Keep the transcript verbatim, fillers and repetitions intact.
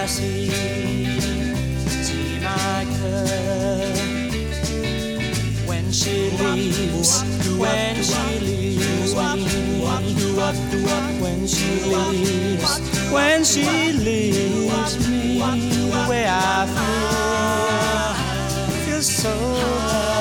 see, see my girl. When she leaves, when she leaves me, when she leaves, when she leaves me, the way I feel, feel so.